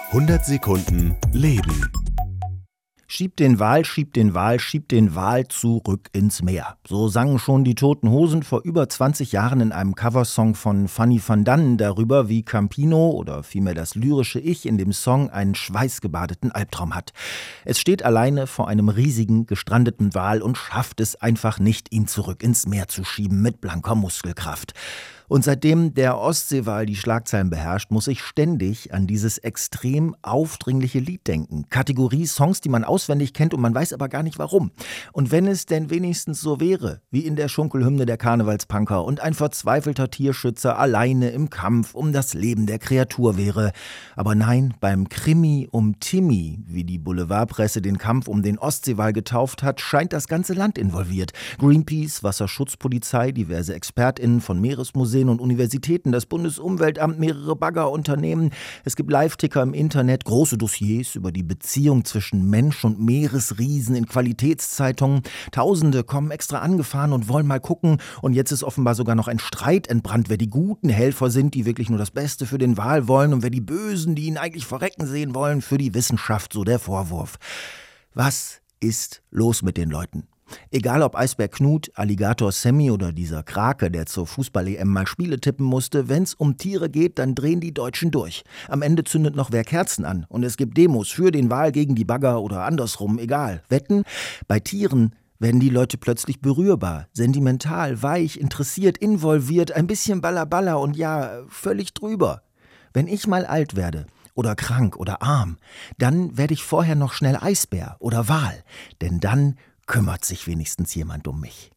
100 Sekunden Leben. Schieb den Wal, schieb den Wal, schieb den Wal zurück ins Meer. So sangen schon die Toten Hosen vor über 20 Jahren in einem Coversong von Fanny van Dannen darüber, wie Campino oder vielmehr das lyrische Ich in dem Song einen schweißgebadeten Albtraum hat. Es steht alleine vor einem riesigen, gestrandeten Wal und schafft es einfach nicht, ihn zurück ins Meer zu schieben mit blanker Muskelkraft. Und seitdem der Ostseewal die Schlagzeilen beherrscht, muss ich ständig an dieses extrem aufdringliche Lied denken. Kategorie Songs, die man auswendig kennt und man weiß aber gar nicht warum. Und wenn es denn wenigstens so wäre, wie in der Schunkelhymne der Karnevalspunker und ein verzweifelter Tierschützer alleine im Kampf um das Leben der Kreatur wäre. Aber nein, beim Krimi um Timmy, wie die Boulevardpresse den Kampf um den Ostseewal getauft hat, scheint das ganze Land involviert. Greenpeace, Wasserschutzpolizei, diverse ExpertInnen von Meeresmuseen und Universitäten, das Bundesumweltamt, mehrere Baggerunternehmen. Es gibt Live-Ticker im Internet, große Dossiers über die Beziehung zwischen Mensch und Meeresriesen in Qualitätszeitungen. Tausende kommen extra angefahren und wollen mal gucken. Und jetzt ist offenbar sogar noch ein Streit entbrannt, wer die guten Helfer sind, die wirklich nur das Beste für den Wal wollen, und wer die Bösen, die ihn eigentlich verrecken sehen wollen, für die Wissenschaft, so der Vorwurf. Was ist los mit den Leuten? Egal ob Eisbär Knut, Alligator Sammy oder dieser Krake, der zur Fußball-EM mal Spiele tippen musste, wenn's um Tiere geht, dann drehen die Deutschen durch. Am Ende zündet noch wer Kerzen an und es gibt Demos für den Wal gegen die Bagger oder andersrum, egal. Wetten? Bei Tieren werden die Leute plötzlich berührbar, sentimental, weich, interessiert, involviert, ein bisschen Balla und ja, völlig drüber. Wenn ich mal alt werde oder krank oder arm, dann werde ich vorher noch schnell Eisbär oder Wal, denn dann kümmert sich wenigstens jemand um mich.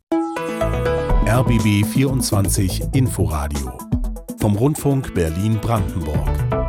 RBB 24 Inforadio vom Rundfunk Berlin-Brandenburg.